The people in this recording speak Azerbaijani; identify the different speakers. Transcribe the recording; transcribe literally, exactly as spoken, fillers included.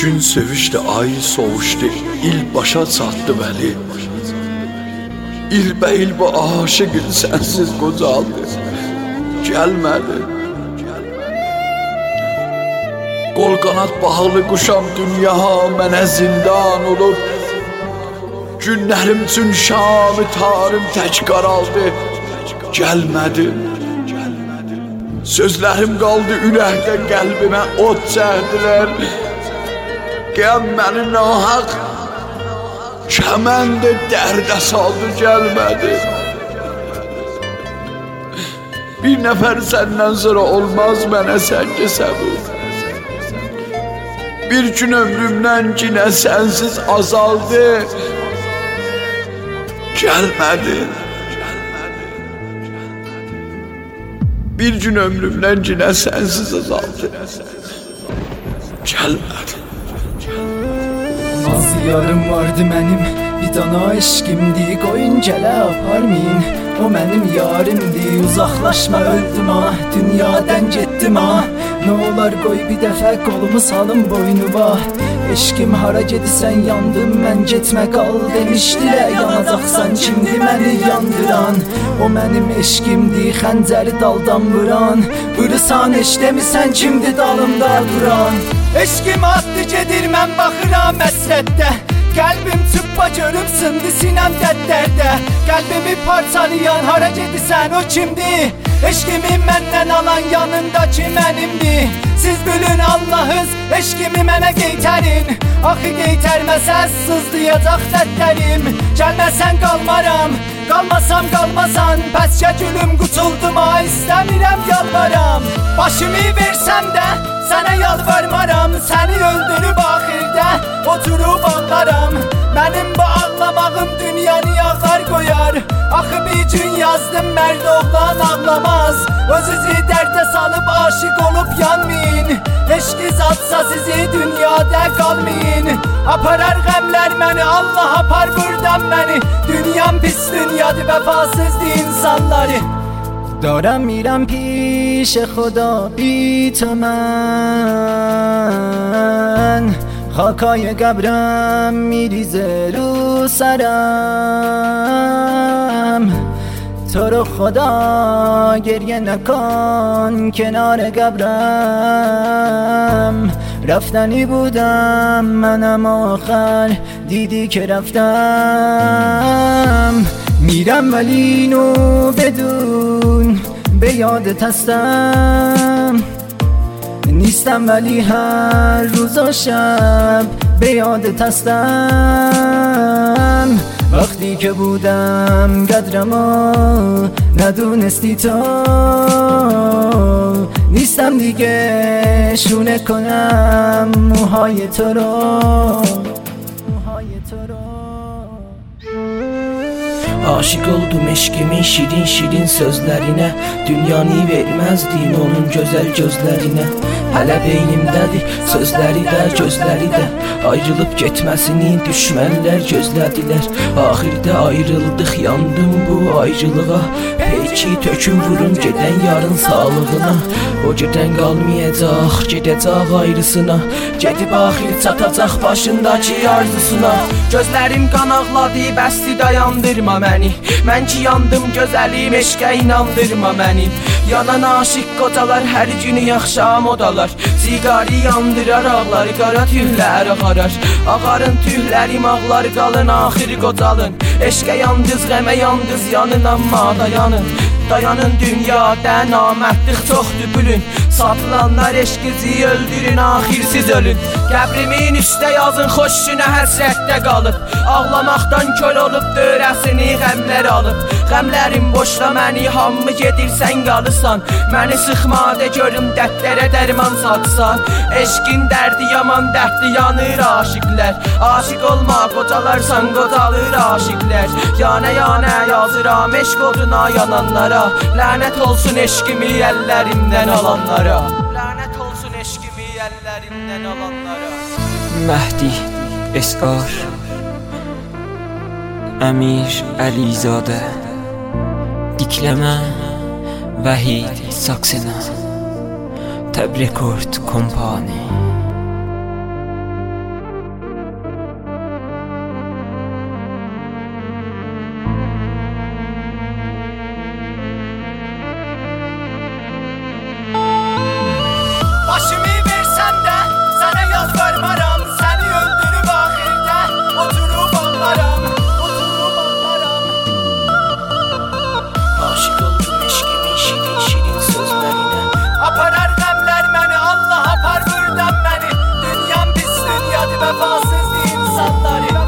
Speaker 1: Gün sevişdi, ay soğuşdu, il başa çatdı bəli. İlbə-il bu aşıqın sənsiz qocaldı, gəlmədi. Qol qanat bağlı quşam dünya mənə zindan olub. Günlərim üçün şamı tarım tək qaraldı, gəlmədi. Sözlərim qaldı ürəkdə, qəlbimə od çəkdilər. Qəm məni nahaq kəməndə dərdə saldı, gəlmədi. Bir nəfər səndən sonra olmaz mənə sənki səbur. Bir gün ömrümdən yine sənsiz azaldı, gəlmədi. Bir gün ömrümdən yine sənsiz azaldı, gəlmədi.
Speaker 2: Nazlı yarım vardı mənim, bir dana eşqimdi, qoyun gələ aparmayın. O mənim yarimdi, uzaqlaşma öldüm ah, dünyadan getdim ah. Ne olar qoy bir dəfə qolumu salım boynuma. Eşqim hara gedirsən yandım mən, getmə qal demişdilər. Yanacaqsan kimdi məni yandıran? O mənim eşqimdi, xəncəri daldan vuran. Vurursan eşdəmisən kimdi dalımda duran? Eşqim adlı gedir mən baxıram əsrətdə. Qəlbim çıppa görüb sındı sinəm dəddərdə. Qəlbimi parçalayan hara gedirsən o kimdi? Eşqimi məndən alan yanındakı mənimdi. Siz bilin Allah'ız eşqimi mənə qeytərin. Axı qeytərməsəz sızlayacaq dəddərim. Gəlməsən qalmaram, qalmasam qalmasan. Pəskə gülüm qutuldum ha, istəmirəm yalvaram. Başımı versəm də sənə yalvarmaram. Səni öldürüb axirdə oturub ağlaram. Mənim bu ağlamağım dünyanı yağlar qoyar. Axı bir gün yazdım mərd oğlan ağlamaz. Özünüzü dərdə salıb aşık olub yanmayın. Eşqi zatsa sizi dünyada qalmayın. Aparar qəmlər məni, Allah apar buradan məni. Dünyam pis dünyadır, vəfasızdı insanları. دارم میرم پیش خدا بی تو من. خاکای قبرم میریزه رو سرم. تو رو خدا گریه نکن کنار قبرم. رفتنی بودم منم آخر دیدی که رفتم. میرم ولی اینو بدون به یادت هستم. نیستم ولی هر روز و شب به یادت هستم. وقتی که بودم قدرمو ندونستی تو. نیستم دیگه شونه کنم موهای تو رو.
Speaker 3: Aşık oldum eşkimin şirin şirin sözlerine. Dünyanı verməzdim onun gözəl gözlərine. Hələ beynimdədir sözləri də gözləri də. Ayrılıb getməsini düşmənlər gözlədilər. Axirdə ayrıldıq, yandım bu ayrılığa. Peki töküm vurum gedən yarın sağlığına. O gedən qalmayacaq, gedəcək ayrısına. Gedib axir çatacaq başındakı arzusuna. Gözlərim qan ağladı, bəsdi dayandırma məni. Mən ki yandım gözəlim, eşqə inandırma məni. Yanan aşıq qocalar hər günü axşam odalar. Siqarı yandırar ağlar, qara tühlər ağarar. Ağarın tühlərim ağlar qalın, axir qocalın. Eşqə yandız, qəmə yandız, yanın amma dayanın. Dayanın dünyada namərdlik çoxdur bülün. Satılanlar eşqizi öldürün, axir siz ölün. Qəbrimin üstə yazın xoş günə həsrətdə qalıb. Ağlamaqdan köl olub dörəsini qəmlər alıb. Qəmlərim boşla məni, hamı gedirsən qalırsan. Məni sıxma de görüm dərdlərə dərman satsan. Eşqin dərdi yaman dərdli yanır aşıqlər. Aşıq olma qocalarsan qocalır aşıqlər. Yana yana yazıram eşq oduna yananlara. Lənət olsun eşqimi əllərimdən alanlara. Lənət olsun eşqimi əllərimdən alanlara.
Speaker 4: Məhdi Esqar Əmir Əlizadə Dikləmə Vəhid Saksena Təb Rekord Kompani.
Speaker 2: Sattarina